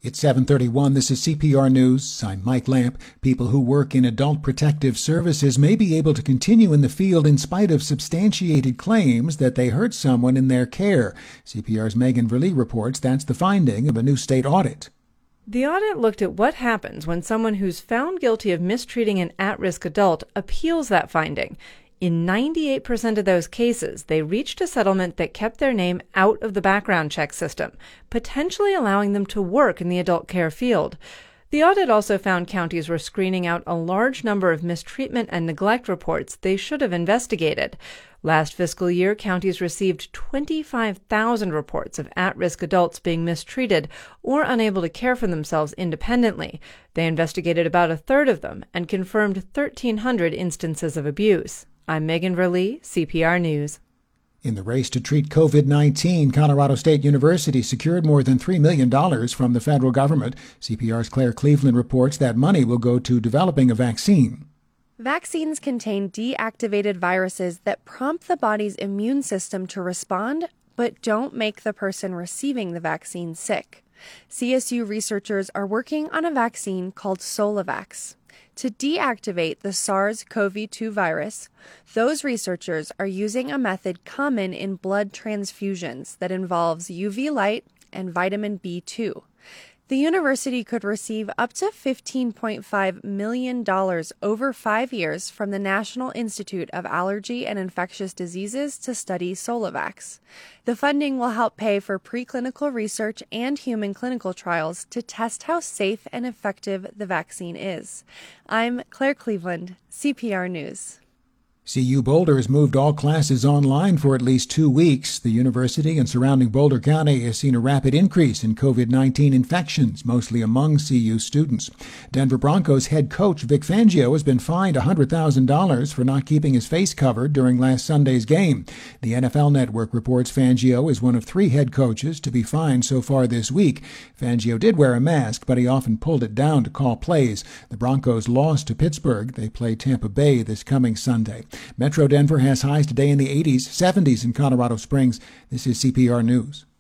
It's 7:31. This is CPR News. I'm Mike Lamp. People who work in adult protective services may be able to continue in the field in spite of substantiated claims that they hurt someone in their care. CPR's Megan Verlee reports that's the finding of a new state audit. The audit looked at what happens when someone who's found guilty of mistreating an at-risk adult appeals that finding. In 98% of those cases, they reached a settlement that kept their name out of the background check system, potentially allowing them to work in the adult care field. The audit also found counties were screening out a large number of mistreatment and neglect reports they should have investigated. Last fiscal year, counties received 25,000 reports of at-risk adults being mistreated or unable to care for themselves independently. They investigated about a third of them and confirmed 1,300 instances of abuse. I'm Megan Verlee, CPR News. In the race to treat COVID-19, Colorado State University secured more than $3 million from the federal government. CPR's Claire Cleveland reports that money will go to developing a vaccine. Vaccines contain deactivated viruses that prompt the body's immune system to respond, but don't make the person receiving the vaccine sick. CSU researchers are working on a vaccine called Solavax. To deactivate the SARS-CoV-2 virus, those researchers are using a method common in blood transfusions that involves UV light and vitamin B2. The university could receive up to $15.5 million over 5 years from the National Institute of Allergy and Infectious Diseases to study Solavax. The funding will help pay for preclinical research and human clinical trials to test how safe and effective the vaccine is. I'm Claire Cleveland, CPR News. CU Boulder has moved all classes online for at least 2 weeks. The university and surrounding Boulder County has seen a rapid increase in COVID-19 infections, mostly among CU students. Denver Broncos head coach Vic Fangio has been fined $100,000 for not keeping his face covered during last Sunday's game. The NFL Network reports Fangio is one of 3 head coaches to be fined so far this week. Fangio did wear a mask, but he often pulled it down to call plays. The Broncos lost to Pittsburgh. They play Tampa Bay this coming Sunday. Metro Denver has highs today in the 80s, 70s in Colorado Springs. This is CPR News.